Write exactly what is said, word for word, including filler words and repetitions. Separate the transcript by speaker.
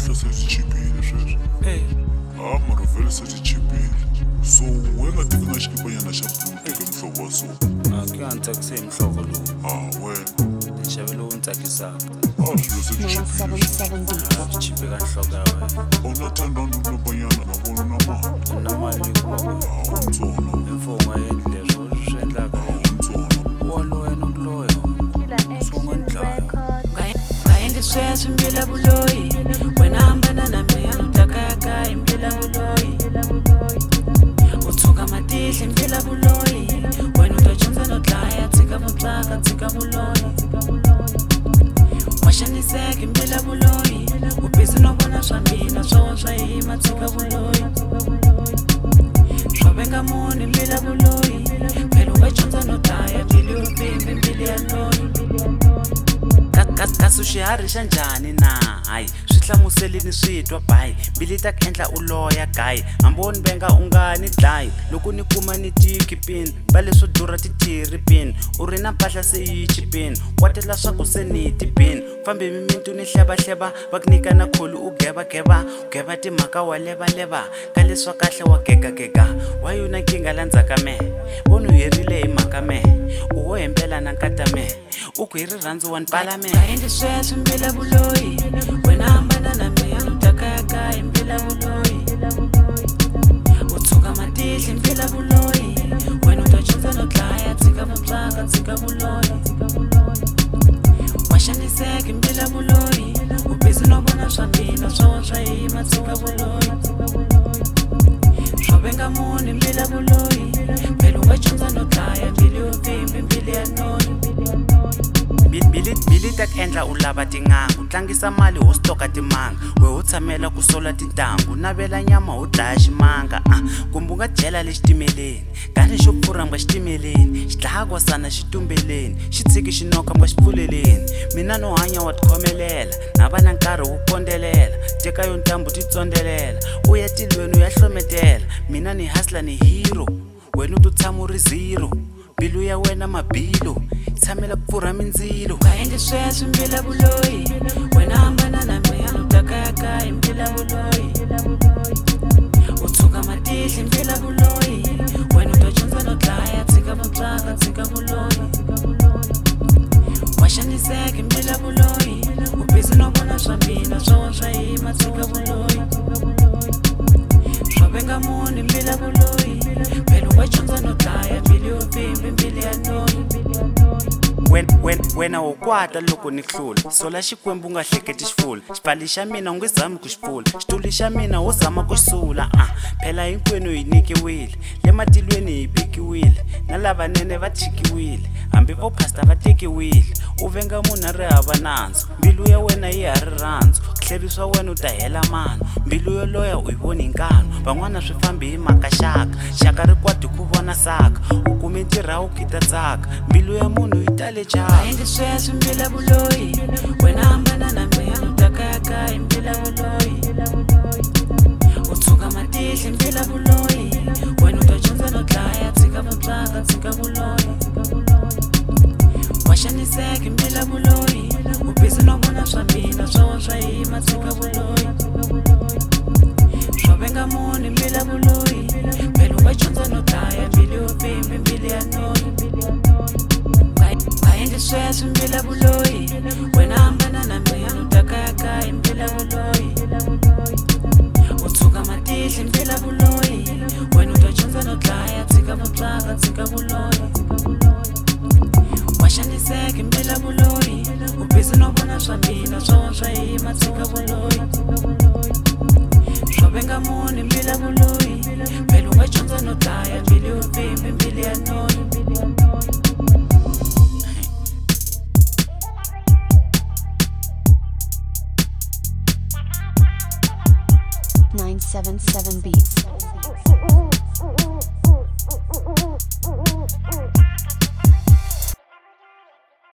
Speaker 1: namuntlha se byi chipile sweswo a mara vhele se byi chipile so we nga tekanga xikipanyana xa blue teke muhlovo wa so
Speaker 2: ke a ni tsakise hi muhlovo lowu
Speaker 1: a wena
Speaker 2: nxave lowu ni tsakisaka
Speaker 1: a swilo se byi chipile
Speaker 2: swi chipe ka nhloko ya wena
Speaker 1: a wu na ten rand kulobanyana na vona na mali
Speaker 2: na mali hikuva
Speaker 1: a wu ntsona
Speaker 2: mimfumo a endli leswo swi endlaka
Speaker 1: a wu ntsona
Speaker 2: wa loya no loya swo nga ni dlaya
Speaker 3: Kaendi sweswi mbila vuloyi wena hambana na mina utakayaka hi mbila vuloyi u tshuka matihli mbila vuloyi wena u ta dyondza no dlaya tshika vutlaka tshika vuloyi wa xaniseka mbila vuloyi u bisi no vona swa mina swo swa yima tshika vuloyi swo venga munhu mbila vuloyi phela wa dyondza no dlaya mbili yo pimbi mbili ya loyi
Speaker 2: kasi xiharhi xa njhani na hayi swi hlamuselini swi twa bayi mbili ta ku endla u loya gayi hambi wo ni venga u nga ni dlayi loko ni kuma ni tikipini va leswo durha ti tiripini u ri na mpahla se yi chipini wa tela swa ku se ni tipini fambe mimintu ni hlevahleva va ku nyika na kholi u gevageva u geva timhaka wa levaleva ka leswa kahle wa gegagega wa yona nkingha la ndzhaka mehe voni u herile hi mhaka mehe u wo hembela na nkata mehe u ku hi rirhandzu wa ni pala mehe
Speaker 3: Kaendi sweswi mbila vuloyi wena hambana na mina utakayaka hi mbila vuloyi u tshuka matihli mbila vuloyi wena u ta dyondza no dlaya tshika vutlaka tshika vuloyi wa xaniseka mbila vuloyi u bisi no vona swa mina swo swa yima tshika vuloyi swo venga munhu mbila vuloyi phela u nga dyondza no dlaya mbili yo pimbi mbili ya noyi
Speaker 2: mbili ta ku endla u lava tin'anga u tlangisa mali ho stoka timanga we ho tshamela ku sola tintangu navela nyama ho dlaya ximanga a kumbe u nga dyela le xitimeleni gani xo pfurha mba xitimeleni xi dlaya kwasana xitumbeleni xi tshiki xi noka mba xipfuleleni mina no hanya wa tikhomelela na va na nkarhi wo kondzelela teka yo ntambu ti tsondelela u ya tilweni u ya hlometela mina ni hasla ni hero wena u to tshama u ri zero mbilu ya wena mabilo tshamela ku pfurha mindzilo
Speaker 3: Kaendi sweswi mbila vuloyi wena hambana na mina utakayaka hi mbila vuloyi u tshuka matihli mbila vuloyi wena u ta dyondza no dlaya tshika vutlaka tshika vuloyi wa xaniseka mbila vuloyi u bisi no vona swa mina swo swa yima tshika vuloyi swo venga munhu mbila vuloyi phela u nga dyondza no dlaya mbili yo pimbi mbili ya noyi
Speaker 2: wena wo kwata loko ni hlula sola xikwembu u nga hleketi xifula xipfali xa mina u nge zami ku xi pfula xitulu xa mina wo zama ku xi sula a phela hinkwenu hi nyikiwile le matilweni hi bikiwile na lavanene va tshikiwile hambi vo phasta va tekiwile u venga munhu a ri hava nandzu mbilu ya wena yi ha rirhandzu ku tlheriswa wena u ta hela mano mbilu yo loya u yi voni nkano van'wana swi fambi hi mhaka xaka xaka ri kwati ku vona saka u kume ntirha u kita tsaka mbilu ya munhu yi tale jaka
Speaker 3: Kaendi sweswi mbila vuloyi wena hambana na mina utakayaka hi mbila vuloyi u tshuka matihli mbila vuloyi wena u ta dyondza no dlaya tshika vutlaka tshika vuloyi wa xaniseka mbila vuloyi u bisi no vona swa mina swo swa yima tshika vuloyi swo venga munhu mbila vuloyi phela u nga dyondza no dlaya mbili yo pimbi mbili ya noyi Kaendi sweswi mbila vuloyi wena hambana na mina utakayaka hi mbila vuloyi u tshuka matihli mbila vuloyi wena u ta dyondza no dlaya tshika vutlaka tshika vuloyi wa xaniseka mbila vuloyi u bisi no vona swa mina swo swa yima tshika vuloyi swo venga munhu mbila vuloyi phela u nga dyondza no dlaya mbili yo pimbi mbili ya noyi
Speaker 4: nine seven seven beats.